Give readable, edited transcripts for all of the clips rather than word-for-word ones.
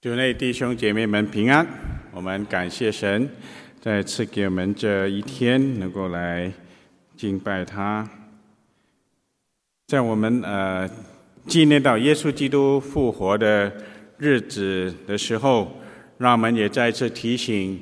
主内弟兄姐妹们平安，我们感谢神再次给我们这一天能够来敬拜他。在我们纪念到耶稣基督复活的日子的时候，让我们也再次提醒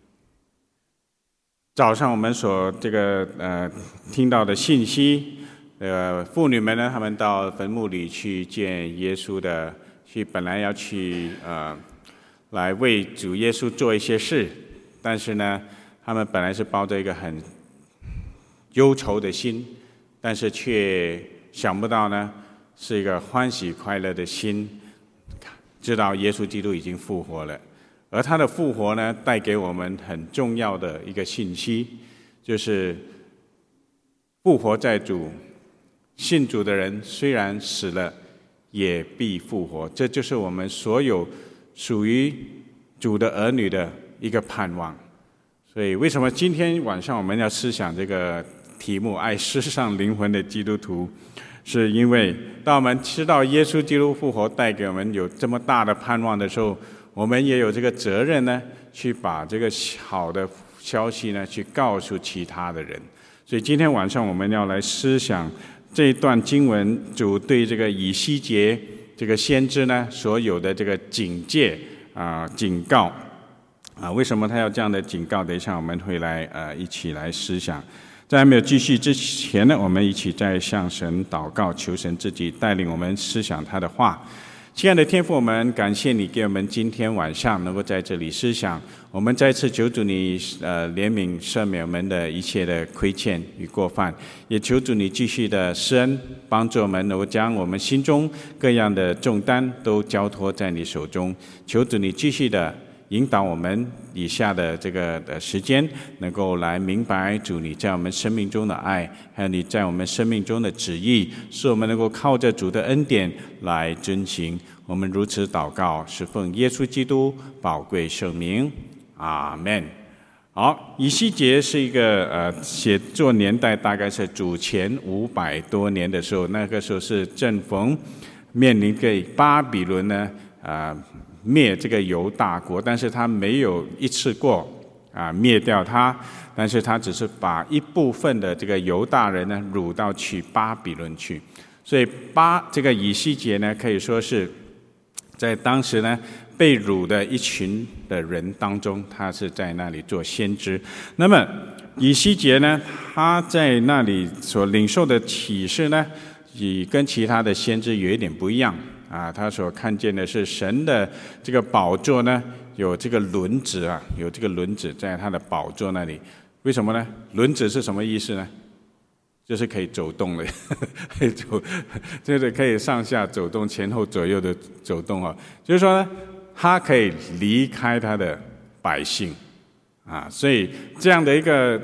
早上我们所听到的信息，妇女们呢，她们到坟墓里去见耶稣的，本来要去来为主耶稣做一些事，但是呢，他们本来是抱着一个很忧愁的心，但是却想不到呢，是一个欢喜快乐的心，知道耶稣基督已经复活了。而他的复活呢，带给我们很重要的一个信息，就是复活在主，信主的人虽然死了，也必复活。这就是我们所有属于主的儿女的一个盼望。所以为什么今天晚上我们要思想这个题目，爱世上灵魂的基督徒，是因为当我们知道耶稣基督复活带给我们有这么大的盼望的时候，我们也有这个责任呢，去把这个好的消息呢，去告诉其他的人。所以今天晚上我们要来思想这一段经文，主对这个以西结这个先知呢所有的这个警戒警告为什么他要这样的警告？等一下我们会来一起来思想。在还没有继续之前呢，我们一起再向神祷告，求神自己带领我们思想他的话。亲爱的天父，我们感谢你给我们今天晚上能够在这里思想，我们再次求主你怜悯赦免我们的一切的亏欠与过犯，也求主你继续的施恩，帮助我们能够将我们心中各样的重担都交托在你手中。求主你继续的引导我们以下的这个时间，能够来明白主你在我们生命中的爱，还有你在我们生命中的旨意，使我们能够靠着主的恩典来遵行。我们如此祷告，是奉耶稣基督宝贵圣名，阿们。好，以西结是一个写作年代大概是主前500多年的时候，那个时候是正逢面临给巴比伦呢灭这个犹大国，但是他没有一次过灭掉他，但是他只是把一部分的这个犹大人呢掳到去巴比伦去。所以这个以西结呢，可以说是在当时呢被掳的一群的人当中，他是在那里做先知。那么以西结呢，他在那里所领受的启示呢，也跟其他的先知有一点不一样他所看见的是神的这个宝座呢，有这个轮子有这个轮子在他的宝座那里。为什么呢？轮子是什么意思呢？就是可以走动的就是可以上下走动，前后左右的走动就是说呢，他可以离开他的百姓所以这样的一个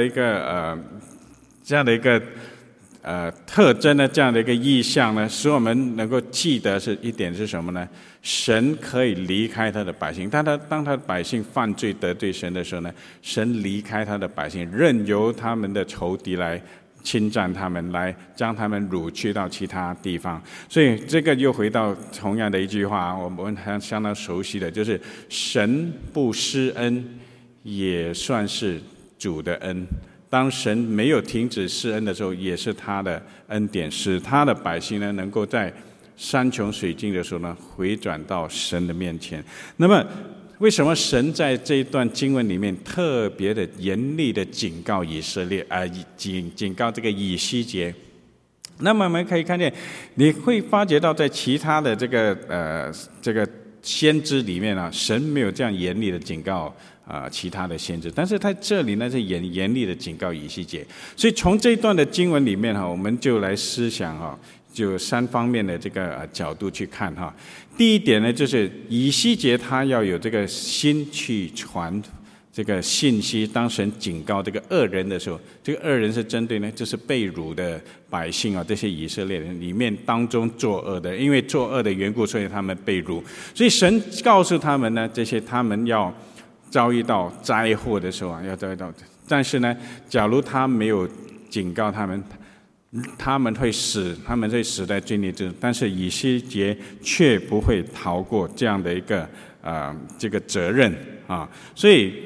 特征呢，这样的一个意象呢，使我们能够记得是一点是什么呢？神可以离开他的百姓，当他的百姓犯罪得罪神的时候呢，神离开他的百姓，任由他们的仇敌来侵占他们，来将他们掳去到其他地方。所以这个又回到同样的一句话，我们相当熟悉的，就是神不施恩也算是主的恩。当神没有停止施恩的时候，也是他的恩典，使他的百姓呢能够在山穷水尽的时候呢回转到神的面前。那么为什么神在这一段经文里面特别的严厉的警告以色列警告这个以西结？那么我们可以看见，你会发觉到在其他的这个先知里面神没有这样严厉的警告其他的先知，但是在这里呢是严厉的警告以西结。所以从这一段的经文里面我们就来思想就3方面的这个角度去看第一点呢，就是以西结他要有这个心去传这个信息。当神警告这个恶人的时候，这个恶人是针对呢，就是被掳的百姓这些以色列人里面当中作恶的，因为作恶的缘故，所以他们被掳。所以神告诉他们呢，这些他们要遭遇到灾祸的时候要遭遇到，但是呢，假如他没有警告他们， 他们会死在罪孽之中，但是以西结却不会逃过这样的一个这个责任啊。所以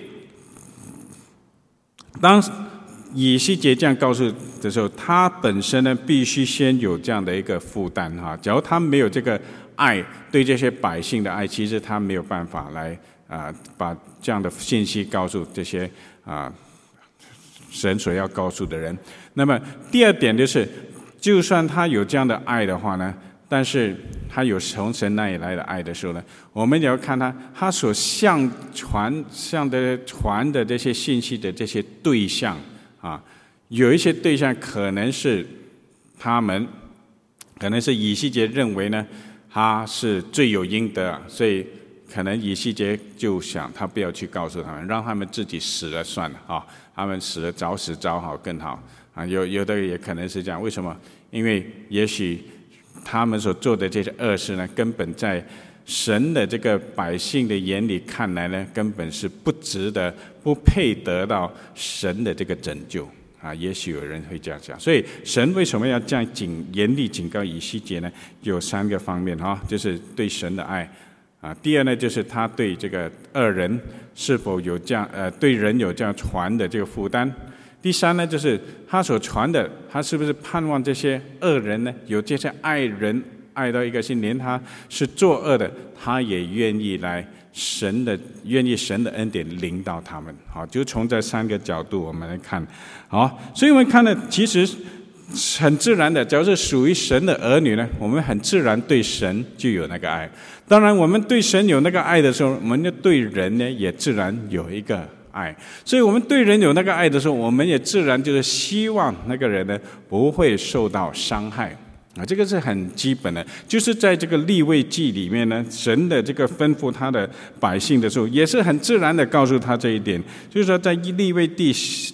当以西结这样告诉的时候，他本身呢必须先有这样的一个负担哈。假如他没有这个爱，对这些百姓的爱，其实他没有办法来把这样的信息告诉这些神所要告诉的人。那么第二点就是，就算他有这样的爱的话呢，但是他有从神那里来的爱的时候呢，我们也要看他所传的这些信息的这些对象啊，有一些对象可能是以西结认为呢，他是罪有应得，所以可能以西结就想他不要去告诉他们，让他们自己死了算了啊，他们死了早死早好更好啊。有的也可能是这样，为什么？因为也许他们所做的这些恶事呢，根本在神的这个百姓的眼里看来呢，根本是不值得、不配得到神的这个拯救啊。也许有人会这样讲，所以神为什么要这样严厉警告以西结呢？有3个方面哈，就是对神的爱啊。第二呢，就是他对这个恶人是否有这样对人有这样传的这个负担。第三呢，就是他所传的，他是不是盼望这些恶人呢，有这些爱人爱到一个心，连他是作恶的，他也愿意神的恩典领导他们。好，就从这3个角度我们来看。好，所以我们看的其实很自然的，只要是属于神的儿女呢，我们很自然对神就有那个爱。当然，我们对神有那个爱的时候，我们就对人呢也自然有一个爱。所以我们对人有那个爱的时候，我们也自然就是希望那个人呢不会受到伤害啊，这个是很基本的。就是在这个利未记里面呢，神的这个吩咐他的百姓的时候，也是很自然的告诉他这一点。就是说，在利未第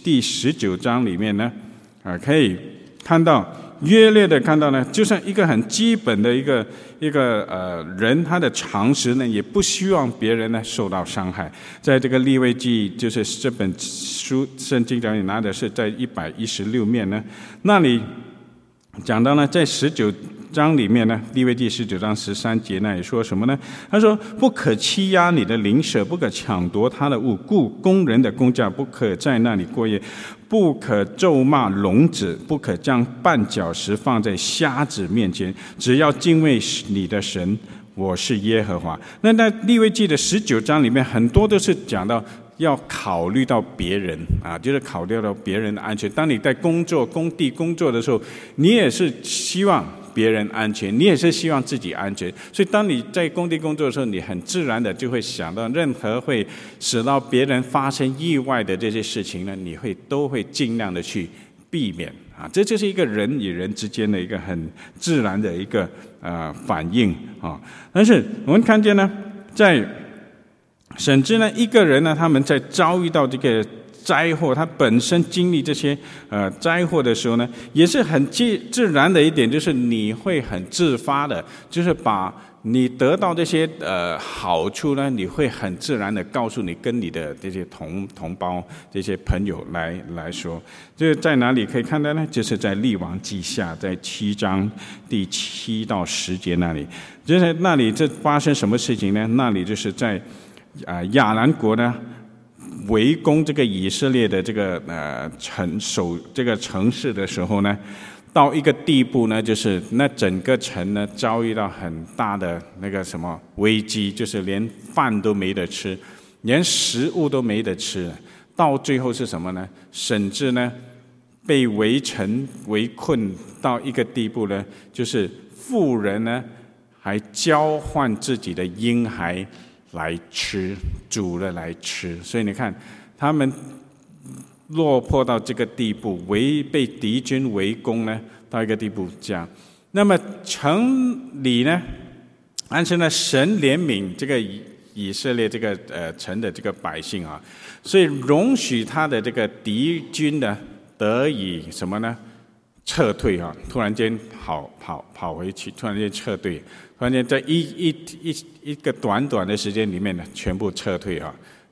19章里面呢，可以看到约略的看到呢，就像一个很基本的一个人，他的常识呢，也不希望别人呢受到伤害。在这个利未记，就是这本书圣经讲，你拿的是在116面呢，那里讲到呢，在19章里面呢，利未记19章13节那里说什么呢？他说：不可欺压你的邻舍，不可抢夺他的物，雇工人的工价不可在那里过夜，不可咒骂聋子，不可将绊脚石放在瞎子面前，只要敬畏你的神，我是耶和华。那在利未记的19章里面，很多都是讲到要考虑到别人啊，就是考虑到别人的安全。当你在工地工作的时候，你也是希望别人安全，你也是希望自己安全。所以当你在工地工作的时候，你很自然的就会想到任何会使到别人发生意外的这些事情呢，你都会尽量的去避免啊。这就是一个人与人之间的一个很自然的一个反应啊。但是我们看见呢，甚至呢，一个人呢，他们在遭遇到这个灾祸，他本身经历这些灾祸的时候呢，也是很自然的一点，就是你会很自发的，就是把你得到这些好处呢，你会很自然的告诉你跟你的这些同胞、这些朋友来说。这在哪里可以看到呢？就是在列王记下，在7章第7到10节那里。就是那里这发生什么事情呢？那里就是在亚兰国呢围攻这个以色列的这个城市的时候呢，到一个地步呢，就是那整个城呢遭遇到很大的那个什么危机，就是连饭都没得吃，连食物都没得吃。到最后是什么呢？甚至呢被围困到一个地步呢，就是妇人呢还交换自己的婴孩来吃，煮了来吃。所以你看，他们落魄到这个地步，被敌军围攻呢，到一个地步这样。那么城里呢，但是呢，神怜悯这个以色列这个城的这个百姓啊，所以容许他的这个敌军呢得以什么呢？撤退啊！突然间跑回去，突然间撤退，突然间在一个短的时间里面呢，全部撤退啊！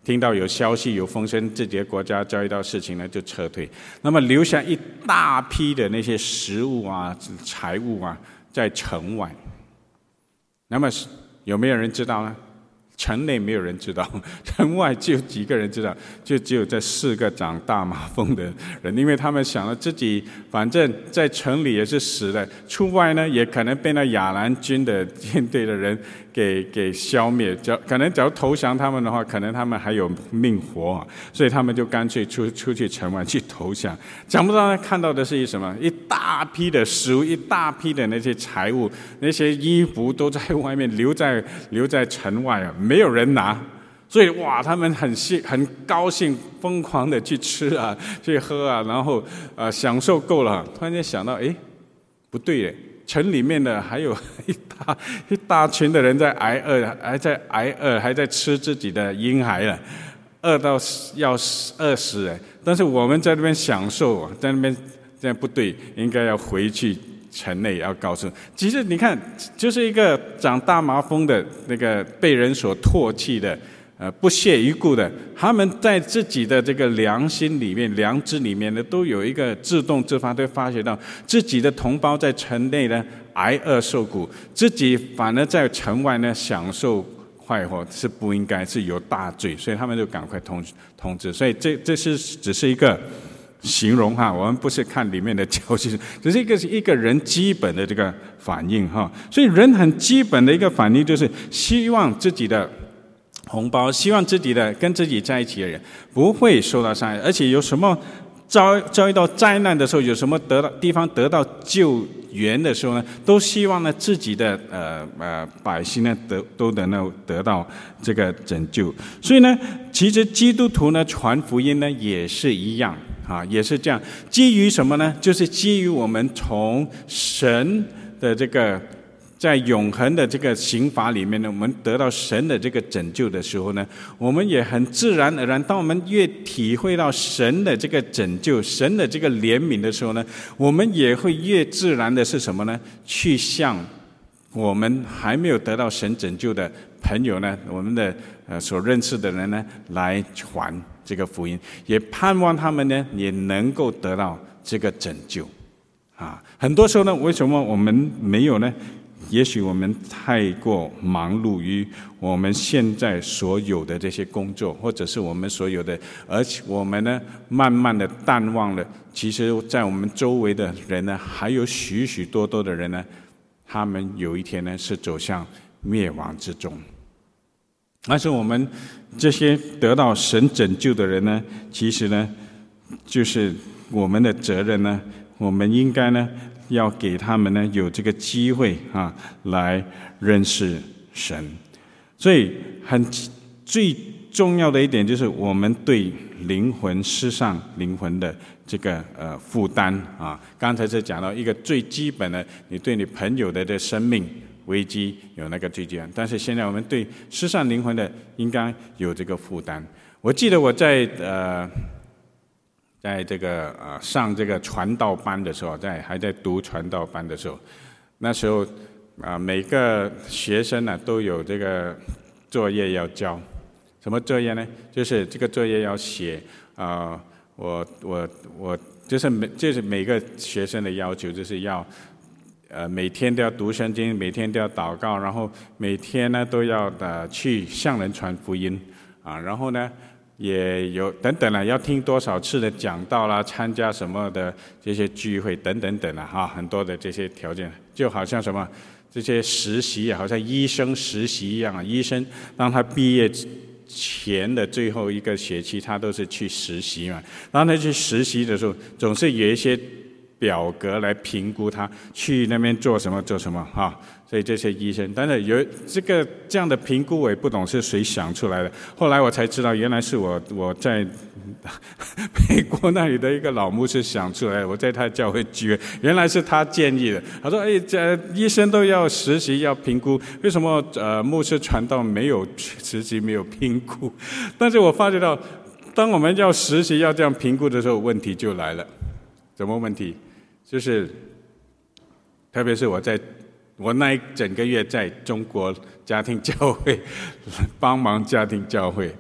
听到有消息有风声，自己的国家遭遇到事情呢，就撤退。那么留下一大批的那些食物啊、财物啊，在城外。那么有没有人知道呢？城内没有人知道，城外就几个人知道，就只有这4个长大麻风的人，因为他们想了自己反正在城里也是死的，出外呢也可能被那亚兰军的舰队的人给消灭，可能假如投降他们的话，可能他们还有命活，所以他们就干脆出去城外去投降。想不到呢，看到的是什么？一大批的食物，一大批的那些财物，那些衣服都在外面留在城外啊，没有人拿。所以哇，他们很高兴，疯狂的去吃啊，去喝啊，然后享受够了，突然间想到，不对耶，城里面的还有一大群的人在挨饿，还在吃自己的婴孩了，饿到要饿死了。但是我们在那边享受，在那边这样不对，应该要回去城内要告诉。其实你看，就是一个长大麻风的那个被人所唾弃的。不屑一顾的，他们在自己的这个良心里面、良知里面呢，都有一个自动自发，都发觉到自己的同胞在城内呢挨饿受苦，自己反而在城外呢享受快活，是不应该，是有大罪，所以他们就赶快通知。所以这是只是一个形容哈，我们不是看里面的教训，只是一个人基本的这个反应哈。所以人很基本的一个反应就是希望自己的同胞，希望自己的跟自己在一起的人不会受到伤害，而且有什么遭遇到灾难的时候，有什么地方得到救援的时候呢，都希望呢自己的百姓呢都能够得到这个拯救。所以呢，其实基督徒呢传福音呢也是一样啊，也是这样。基于什么呢？就是基于我们从神的这个。在永恒的这个刑罚里面呢，我们得到神的这个拯救的时候呢，我们也很自然而然，当我们越体会到神的这个拯救、神的这个怜悯的时候呢，我们也会越自然的是什么呢？去向我们还没有得到神拯救的朋友呢，我们的所认识的人呢，来传这个福音，也盼望他们呢也能够得到这个拯救啊。很多时候呢，为什么我们没有呢？也许我们太过忙碌于我们现在所有的这些工作，或者是我们所有的，而且我们呢，慢慢的淡忘了，其实在我们周围的人呢，还有许许多多的人呢，他们有一天呢是走向灭亡之中。但是我们这些得到神拯救的人呢，其实呢，就是我们的责任呢，我们应该呢。要给他们呢有这个机会啊，来认识神。所以最重要的一点就是我们对灵魂世上灵魂的这个负担啊。刚才是讲到一个最基本的，你对你朋友的生命危机有那个最基本，但是现在我们对世上灵魂的应该有这个负担。我记得我在这个上这个传道班的时候，还在读传道班的时候，那时候每个学生呢都有这个作业要交。什么作业呢？就是这个作业要写我就是每个学生的要求就是要每天都要读圣经，每天都要祷告，然后每天呢都要去向人传福音啊，然后呢。也有等等了，要听多少次的讲道啦，参加什么的这些聚会等等等了哈，很多的这些条件，就好像什么这些实习，好像医生实习一样啊。医生当他毕业前的最后一个学期，他都是去实习嘛。当他去实习的时候，总是有一些表格来评估他去那边做什么哈。所以这些医生，但是有这样的评估，我也不懂是谁想出来的。后来我才知道，原来是我在美国那里的一个老牧师想出来的。我在他教会聚会，原来是他建议的。他说：“医生都要实习要评估，为什么牧师传道没有实习没有评估？”但是我发觉到，当我们要实习要这样评估的时候，问题就来了。什么问题？就是特别是我那一整个月在中国家庭教会帮忙家庭教会，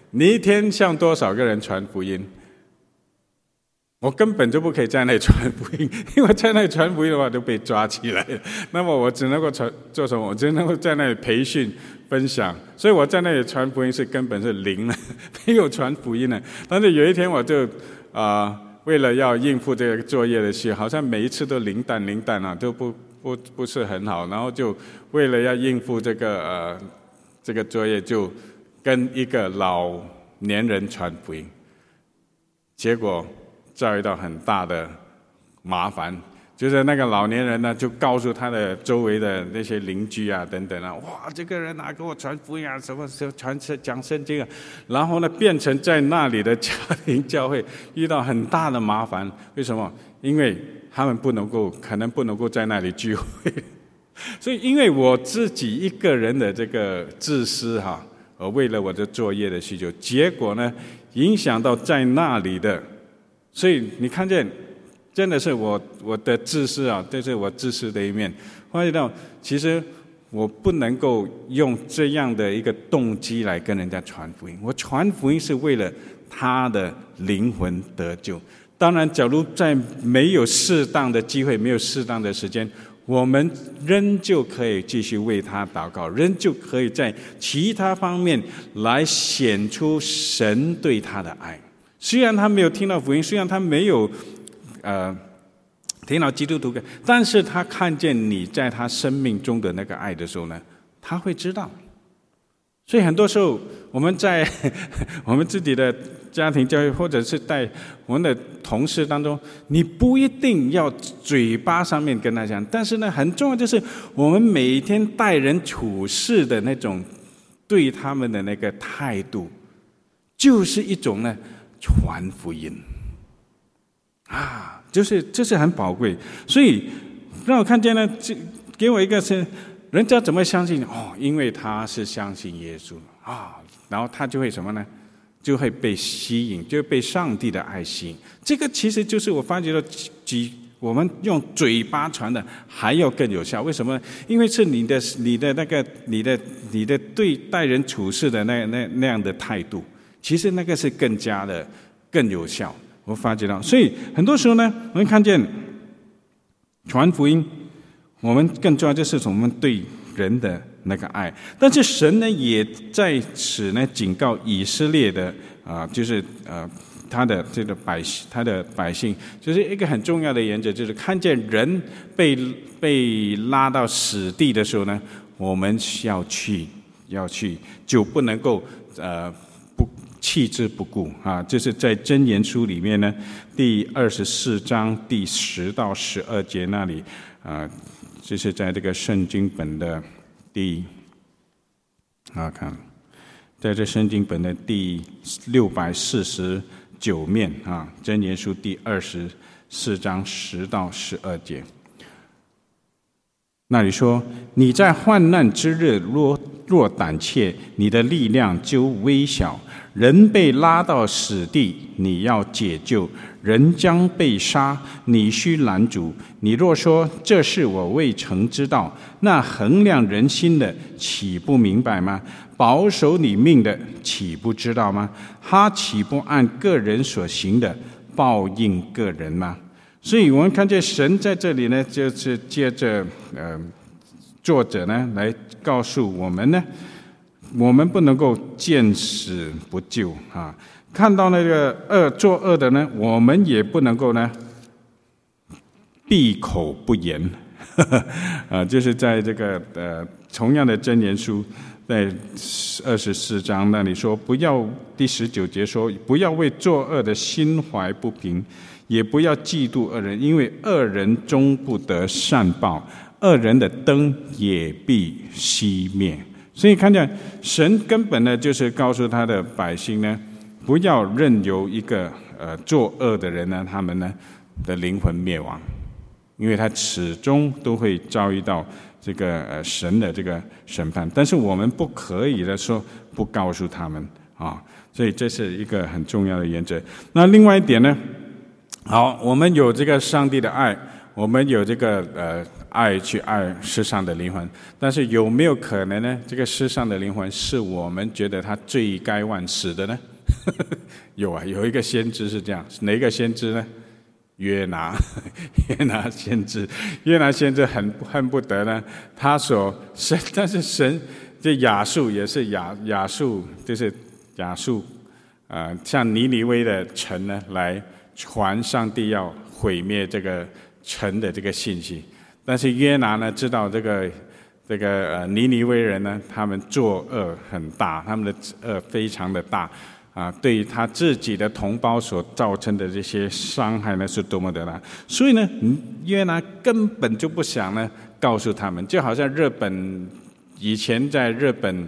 你一天向多少个人传福音？我根本就不可以在那里传福音，因为在那里传福音的话就被抓起来了。那么我只能够做什么？我只能够在那里培训分享，所以我在那里传福音是根本是零了，没有传福音了。但是有一天我就为了要应付这个作业的事，好像每一次都零蛋啊，都不是很好。然后就为了要应付这个作业，就跟一个老年人传福音，结果遭遇到很大的麻烦，就是那个老年人呢，就告诉他的周围的那些邻居啊等等啊，哇，这个人拿给我传福音啊，什么时候讲圣经啊，然后呢，变成在那里的家庭教会遇到很大的麻烦。为什么？因为他们可能不能够在那里聚会，所以因为我自己一个人的这个自私哈，为了我的作业的需求，结果呢，影响到在那里的。所以你看见，真的是我的自私啊，这是我自私的一面。发现到，其实我不能够用这样的一个动机来跟人家传福音。我传福音是为了他的灵魂得救。当然，假如在没有适当的机会、没有适当的时间，我们仍旧可以继续为他祷告，仍旧可以在其他方面来显出神对他的爱。虽然他没有听到福音，虽然他没有听到基督徒，但是他看见你在他生命中的那个爱的时候呢，他会知道。所以很多时候我们在我们自己的家庭教会，或者是在我们的同事当中，你不一定要嘴巴上面跟他讲，但是呢，很重要就是我们每天待人处事的那种对他们的那个态度，就是一种呢传福音啊，这是很宝贵。所以让我看见呢，给我一个是人家怎么相信哦？因为他是相信耶稣啊，然后他就会什么呢？就会被吸引，就会被上帝的爱吸引。这个其实就是我发觉到，我们用嘴巴传的还要更有效。为什么？因为是你的对待人处事的那样的态度，其实那个是更有效。我发觉到，所以很多时候呢，我们看见传福音，我们更重要就是我们对人的那个爱。但是神呢，也在此呢警告以色列的就是他的百姓，就是一个很重要的原则，就是看见人被拉到死地的时候呢，我们要去，就不能够弃之不顾啊！这是在箴言书里面呢，第24章第10到12节那里这是在这个圣经本的看，在这圣经本的第649面箴言书第24章10到12节，那里说：你在患难之日若胆怯，你的力量就微小。人被拉到死地，你要解救；人将被杀，你须拦阻。你若说这是我未曾知道，那衡量人心的岂不明白吗？保守你命的岂不知道吗？他岂不按个人所行的报应个人吗？所以我们看见神在这里呢，就是借着作者呢来告诉我们呢，我们不能够见死不救啊！看到那个作恶的呢，我们也不能够呢闭口不言就是在这个同样的箴言书在24章那里说，不要第19节说，不要为作恶的心怀不平，也不要嫉妒恶人，因为恶人终不得善报，恶人的灯也必熄灭。所以看见神根本呢，就是告诉他的百姓呢，不要任由一个作恶的人呢，他们呢的灵魂灭亡，因为他始终都会遭遇到这个神的这个审判。但是我们不可以的说不告诉他们所以这是一个很重要的原则。那另外一点呢，好，我们有这个上帝的爱，我们有这个爱去爱世上的灵魂。但是有没有可能呢？这个世上的灵魂是我们觉得他罪该万死的呢？有啊，有一个先知是这样，哪一个先知呢？约拿，约拿先知，约拿先知很恨不得呢，但是神这亚述也是亚述，就是亚述像尼尼微的城呢，来传上帝要毁灭这个城的这个信息。但是约拿呢，知道这个尼尼微人呢，他们作恶很大，他们的恶非常的大。对于他自己的同胞所造成的这些伤害呢，是多么的大。所以呢，约拿根本就不想呢告诉他们，就好像日本以前在日本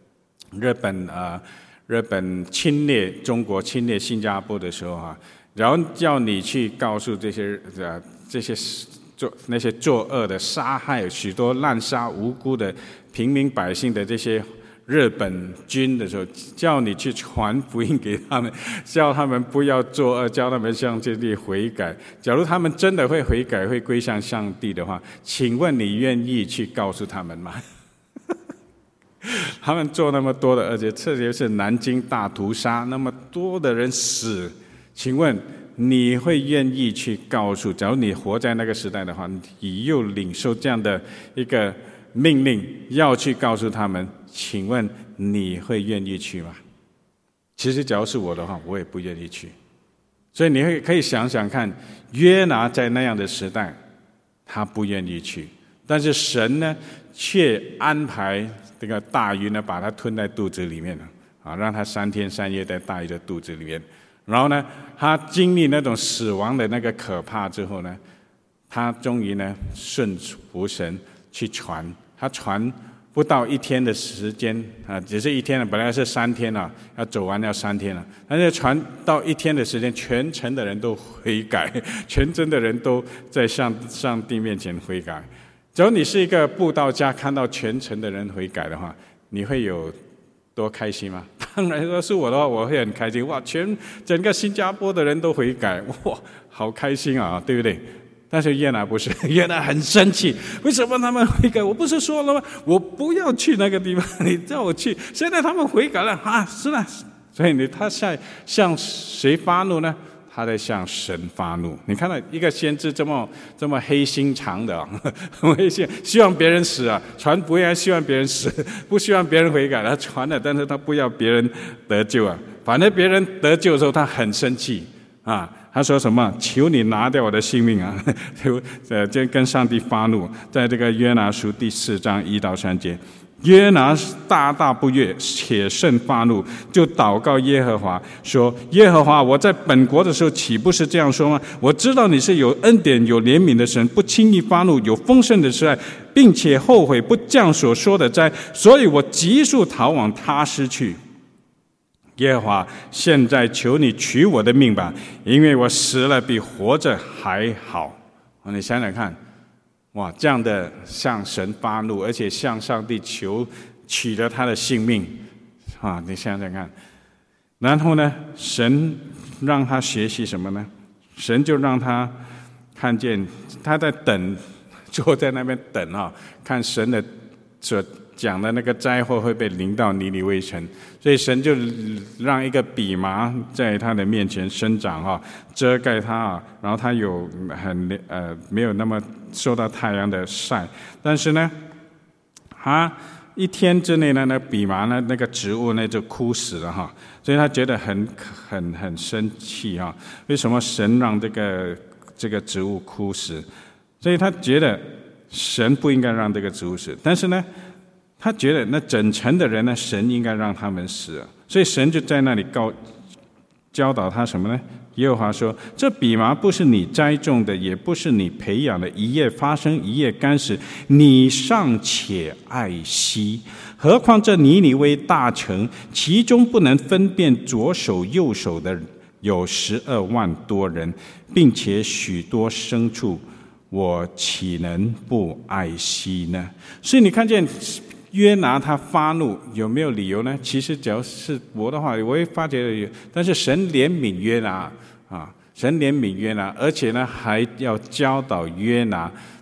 侵略中国、侵略新加坡的时候然后叫你去告诉这些那些作恶的、杀害许多滥杀无辜的平民百姓的这些日本军的时候，叫你去传福音给他们，叫他们不要作恶，叫他们向上帝悔改。假如他们真的会悔改，会归向上帝的话，请问你愿意去告诉他们吗？他们做那么多的，而且特别是南京大屠杀，那么多的人死，请问你会愿意去告诉？假如你活在那个时代的话，你又领受这样的一个命令，要去告诉他们，请问你会愿意去吗？其实假如是我的话，我也不愿意去。所以你可以想想看，约拿在那样的时代，他不愿意去，但是神呢，却安排这个大鱼呢，把他吞在肚子里面了，让他3天3夜在大鱼的肚子里面。然后呢，他经历那种死亡的那个可怕之后呢，他终于呢顺服神去传。他传不到1天的时间只是1天了，本来是3天了，要走完要3天了，但是传到1天的时间，全城的人都悔改，全城的人都在上帝面前悔改。假如你是一个布道家，看到全城的人悔改的话，你会有多开心吗？当然说是我的话，我会很开心。哇，整个新加坡的人都悔改，哇，好开心啊，对不对？但是约拿不是，约拿很生气，为什么他们悔改？我不是说了吗？我不要去那个地方，你叫我去，现在他们悔改了是了。所以他向谁发怒呢？他在向神发怒。你看到一个先知这么黑心肠的黑心，希望别人死传福音还希望别人死，不希望别人悔改，他传了，但是他不要别人得救反正别人得救的时候，他很生气他说什么？求你拿掉我的性命就跟上帝发怒。在这个约拿书第4章1到3节，约拿大不悦，且甚发怒，就祷告耶和华说：耶和华，我在本国的时候岂不是这样说吗？我知道你是有恩典有怜悯的神，不轻易发怒，有丰盛的慈爱，并且后悔不降所说的灾，所以我急速逃往他施去。耶和华，现在求你取我的命吧，因为我死了比活着还好。你想想看，哇，这样的向神发怒，而且向上帝求取了他的性命你想想看。然后呢，神让他学习什么呢？神就让他看见他在等，坐在那边等看神的所讲的那个灾祸会被临到尼尼微城，所以神就让一个蓖麻在他的面前生长遮盖他然后他有没有那么受到太阳的晒，但是呢，他1天之内呢，那蓖麻呢，那个植物呢就枯死了所以他觉得很生气为什么神让这个植物枯死？所以他觉得神不应该让这个植物死，但是呢，他觉得那整城的人呢，神应该让他们死所以神就在那里教导他什么呢？耶和华说：这蓖麻不是你栽种的，也不是你培养的，一夜发生一夜干死，你尚且爱惜，何况这尼尼微大城，其中不能分辨左手右手的有12万多人，并且许多牲畜，我岂能不爱惜呢？所以你看见约拿他发怒有没有理由呢？其实只要是我的话，我会发觉，但是神怜悯约拿神怜悯约拿，而且呢还要教导约拿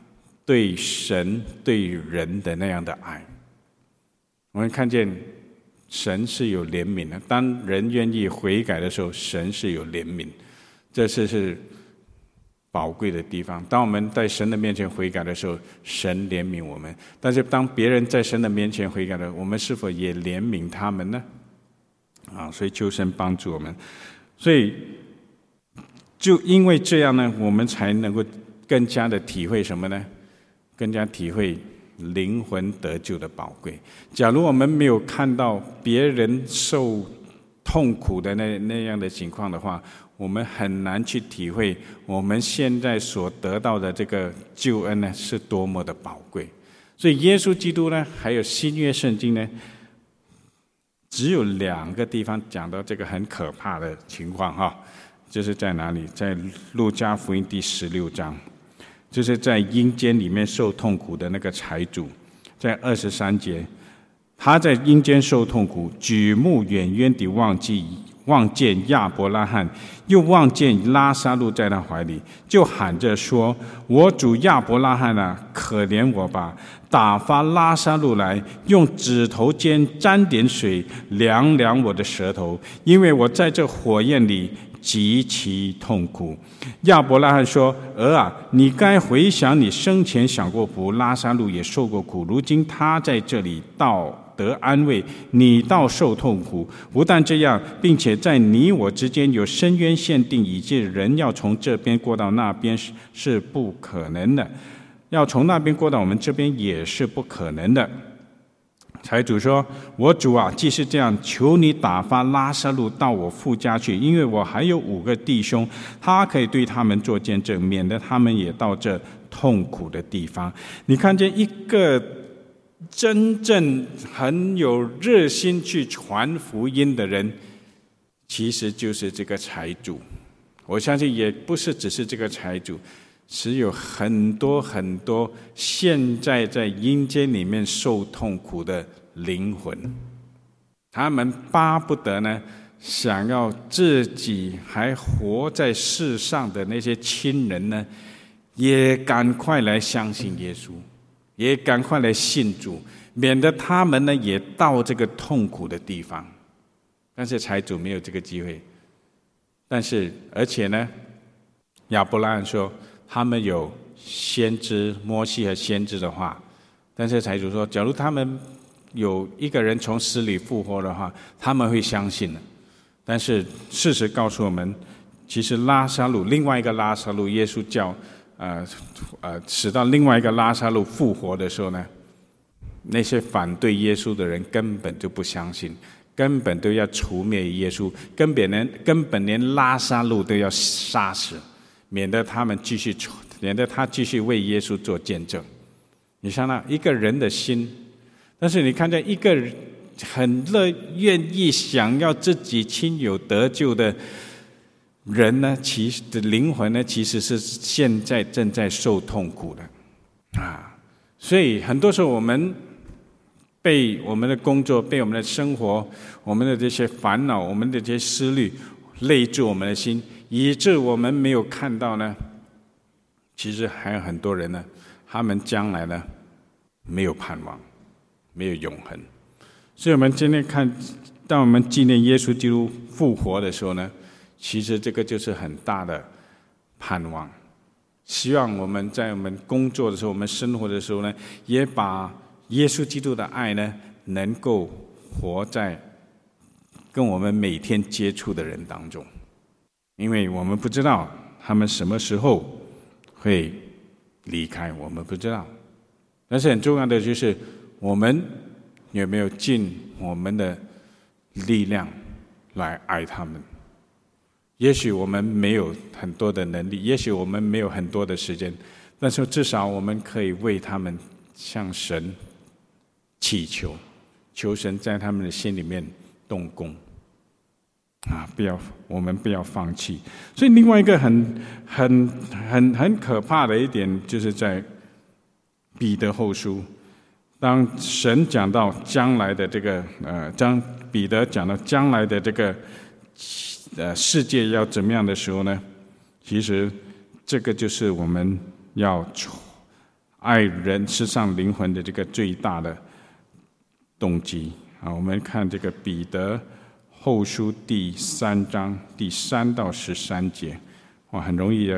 对神对人的那样的爱。我们看见神是有怜悯的，当人愿意悔改的时候，神是有怜悯，这是宝贵的地方。当我们在神的面前悔改的时候，神怜悯我们；但是当别人在神的面前悔改的时候，我们是否也怜悯他们呢？所以求神帮助我们。所以就因为这样呢，我们才能够更加的体会什么呢？更加体会灵魂得救的宝贵。假如我们没有看到别人受痛苦的那样的情况的话，我们很难去体会我们现在所得到的这个救恩呢是多么的宝贵。所以耶稣基督呢，还有新约圣经呢，只有2个地方讲到这个很可怕的情况就是在哪里？在路加福音第16章，就是在阴间里面受痛苦的那个财主，在23节，他在阴间受痛苦，举目远远地望见亚伯拉罕，又望见拉撒路在他怀里，就喊着说：“我主亚伯拉罕啊，可怜我吧！打发拉撒路来，用指头尖沾点水，凉凉我的舌头，因为我在这火焰里极其痛苦。”亚伯拉罕说：“儿啊，你该回想你生前享过福，拉撒路也受过苦，如今他在这里得安慰，你倒受痛苦。不但这样，并且在你我之间有深渊限定，以致人要从这边过到那边是不可能的，要从那边过到我们这边也是不可能的。”财主说：“我主啊，既是这样，求你打发拉撒路到我父家去，因为我还有5个弟兄，他可以对他们做见证，免得他们也到这痛苦的地方。”你看见一个真正很有热心去传福音的人，其实就是这个财主。我相信也不是只是这个财主，是有很多很多现在在阴间里面受痛苦的灵魂，他们巴不得呢，想要自己还活在世上的那些亲人呢，也赶快来相信耶稣，也赶快来信主，免得他们呢也到这个痛苦的地方。但是财主没有这个机会，而且呢，亚伯拉罕说他们有先知摩西和先知的话，但是财主说，假如他们有一个人从死里复活的话，他们会相信的。但是事实告诉我们，其实另外一个拉撒路，耶稣叫使到另外一个拉撒路复活的时候呢，那些反对耶稣的人根本就不相信，根本都要除灭耶稣，根本连拉撒路都要杀死，免得他继续为耶稣做见证。你想想一个人的心，但是你看见一个很愿意想要自己亲友得救的人呢，其实的灵魂呢，其实是现在正在受痛苦的所以很多时候我们被我们的工作、被我们的生活、我们的这些烦恼、我们的这些思虑累住我们的心，以致我们没有看到呢，其实还有很多人呢，他们将来呢没有盼望，没有永恒。所以我们今天当我们纪念耶稣基督复活的时候呢，其实这个就是很大的盼望。希望我们在我们工作的时候、我们生活的时候呢，也把耶稣基督的爱呢，能够活在跟我们每天接触的人当中。因为我们不知道他们什么时候会离开，我们不知道。但是很重要的就是我们有没有尽我们的力量来爱他们。也许我们没有很多的能力，也许我们没有很多的时间，但是至少我们可以为他们向神祈求，求神在他们的心里面动工我们不要放弃。所以另外一个很可怕的一点，就是在彼得后书，当神讲到将来的这个当彼得讲到将来的这个世界要怎么样的时候呢，其实这个就是我们要爱人世上灵魂的这个最大的动机。我们看这个彼得后书第3章第3到13节，很容易的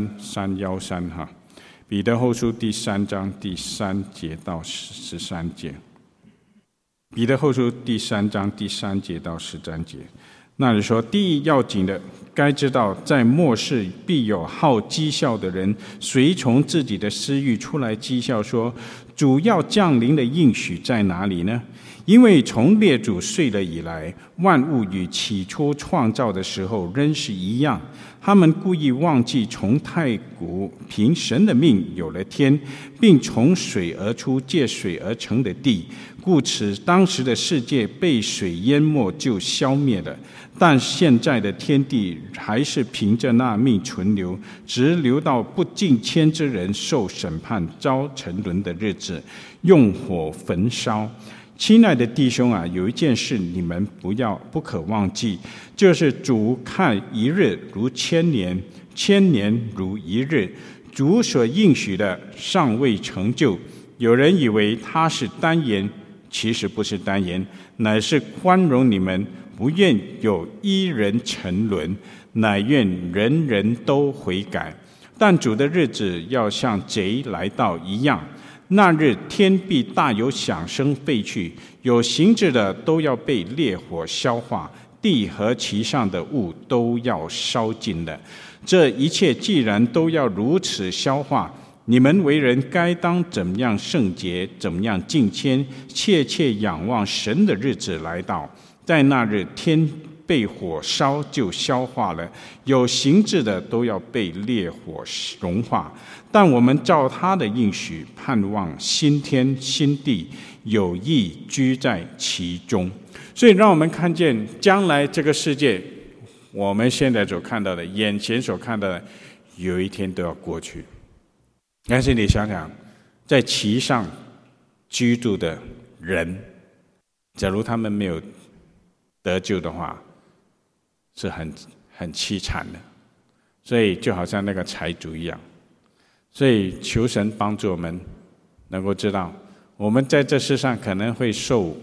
313哈。彼得后书第3章第3节到13节。彼得后书第3章第3节到13节，那里说：第一要紧的，该知道在末世必有好讥笑的人，随从自己的私欲出来讥笑说：主要降临的应许在哪里呢？因为从列祖睡了以来，万物与起初创造的时候仍是一样。他们故意忘记从太古凭神的命有了天，并从水而出借水而成的地，故此当时的世界被水淹没就消灭了。但现在的天地还是凭着那命存留，直留到不敬虔之人受审判遭沉沦的日子，用火焚烧。亲爱的弟兄啊，有一件事你们不可忘记，就是主看一日如千年，千年如一日。主所应许的尚未成就，有人以为他是单言，其实不是单言，乃是宽容你们，不愿有一人沉沦，乃愿人人都悔改。但主的日子要像贼来到一样，那日天必大有响声废去，有形质的都要被烈火消化，地和其上的物都要烧尽了。这一切既然都要如此消化，你们为人该当怎么样圣洁，怎么样敬虔，切切仰望神的日子来到。在那日天被火烧就消化了，有形质的都要被烈火融化。但我们照他的应许，盼望新天新地，有义居在其中。所以让我们看见将来这个世界，我们现在所看到的，眼前所看到的，有一天都要过去。但是你想想，在其上居住的人，假如他们没有得救的话，是很凄惨的。所以就好像那个财主一样，所以求神帮助我们能够知道，我们在这世上可能会受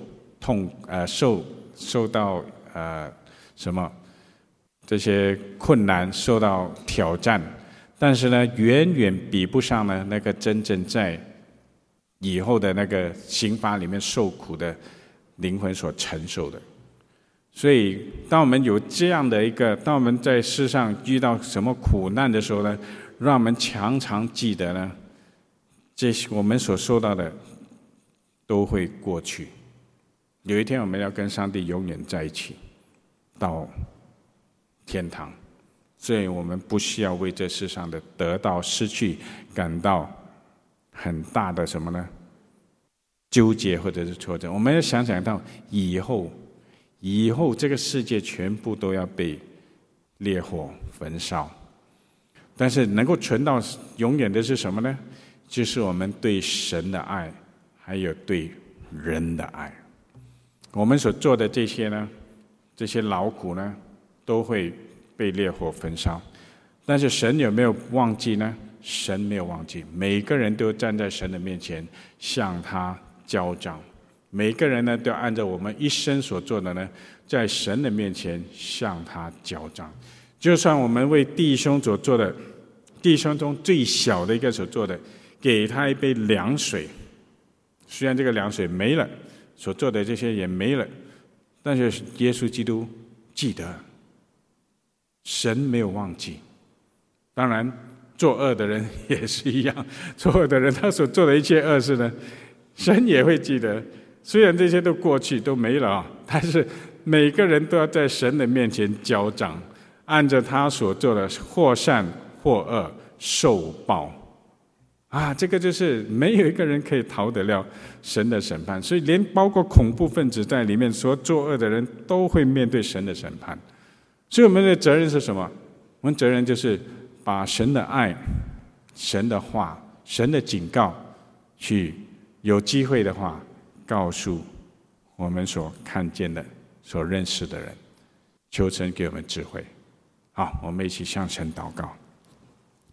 到什么这些困难，受到挑战，但是呢，远远比不上呢那个真正在以后的那个刑罚里面受苦的灵魂所承受的。所以当我们有这样的一个，当我们在世上遇到什么苦难的时候呢，让我们常常记得呢，这些我们所受到的都会过去。有一天我们要跟上帝永远在一起，到天堂。所以我们不需要为这世上的得到失去感到很大的什么呢？纠结或者是挫折。我们要想想到以后这个世界全部都要被烈火焚烧，但是能够存到永远的是什么呢？就是我们对神的爱，还有对人的爱。我们所做的这些呢，这些劳苦呢，都会被烈火焚烧。但是神有没有忘记呢？神没有忘记，每个人都站在神的面前向他交账。每个人呢，都按照我们一生所做的呢，在神的面前向他交账。就算我们为弟兄所做的，弟兄中最小的一个所做的，给他一杯凉水，虽然这个凉水没了，所做的这些也没了，但是耶稣基督记得，神没有忘记。当然作恶的人也是一样，作恶的人他所做的一切恶事呢，神也会记得。虽然这些都过去都没了，但是每个人都要在神的面前交账，按照他所做的或善或恶受报。这个就是没有一个人可以逃得了神的审判，所以连包括恐怖分子在里面所作恶的人都会面对神的审判。所以我们的责任是什么？我们责任就是把神的爱、神的话、神的警告，去有机会的话告诉我们所看见的、所认识的人，求神给我们智慧。好，我们一起向神祷告。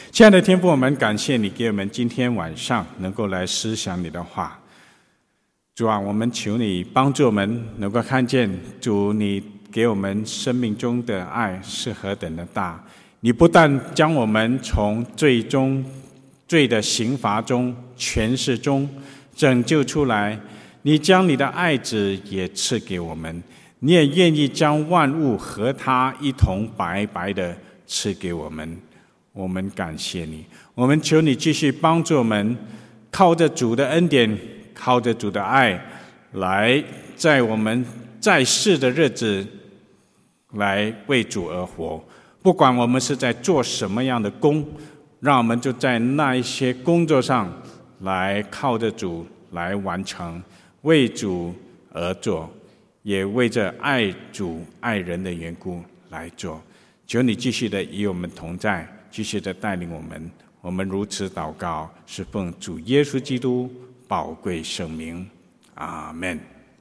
亲爱的天父，我们感谢你给我们今天晚上能够来思想你的话。主啊，我们求你帮助我们能够看见主你给我们生命中的爱是何等的大。你不但将我们从罪的刑罚中、权势中拯救出来，你将你的爱子也赐给我们，你也愿意将万物和他一同白白的赐给我们。我们感谢你，我们求你继续帮助我们，靠着主的恩典，靠着主的爱，来在我们在世的日子来为主而活。不管我们是在做什么样的工，让我们就在那一些工作上来靠着主来完成，为主而做，也为着爱主爱人的缘故来做。求你继续的与我们同在，继续的带领我们。我们如此祷告，是奉主耶稣基督宝贵圣名，阿们。